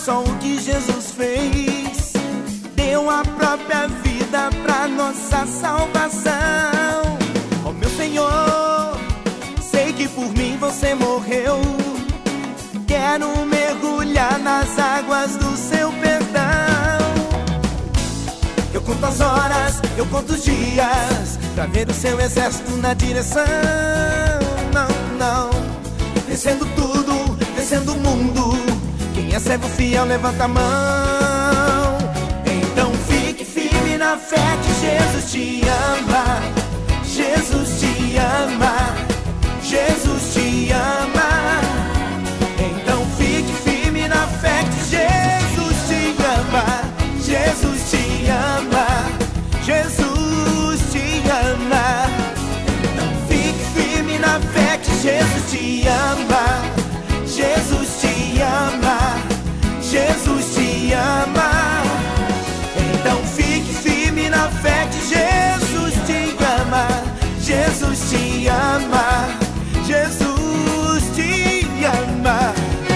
só o que Jesus fez. Deu a própria vida pra nossa salvação. Oh meu Senhor, sei que por mim você morreu. Quero mergulhar nas águas do seu perdão. Eu conto as horas, eu conto os dias, pra ver o seu exército na direção. Não, não, vencendo tudo, vencendo o mundo. Quem é servo fiel levanta a mão. Então fique firme na fé que Jesus te ama. Jesus te ama. Jesus te ama. Então fique firme na fé que Jesus te ama. Jesus te ama. Jesus te ama. Então fique firme na fé que Jesus te ama. Jesus te ama. Jesus te ama. Então fique firme na fé que Jesus te ama. Jesus te ama. Jesus te ama.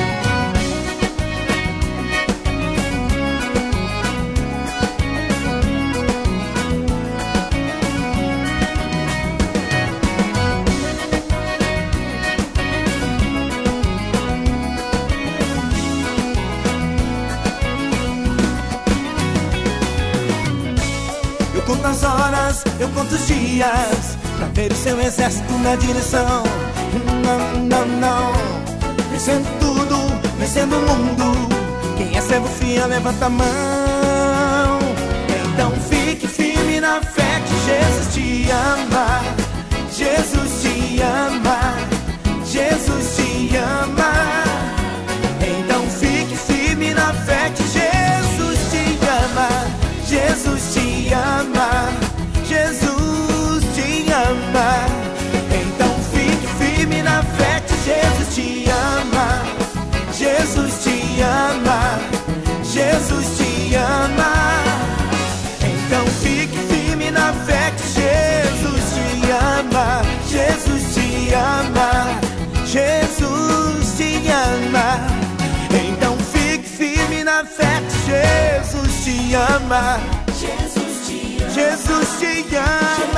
Eu conto as horas, eu conto os dias, pra ver o seu exército na direção. Não, não, não, vencendo tudo, vencendo o mundo. Quem é servo fiel levanta a mão. Então fique firme na fé que Jesus te ama. Jesus te ama. Jesus te ama. Então fique firme na fé que Jesus te ama. Jesus te ama. Jesus te ama. Então fique firme na fé que Jesus te ama. Jesus te ama. Jesus te ama. Então fique firme na fé que Jesus te ama. Jesus te ama. Jesus te ama. Então fique firme na fé que Jesus te ama. Jesus te ama.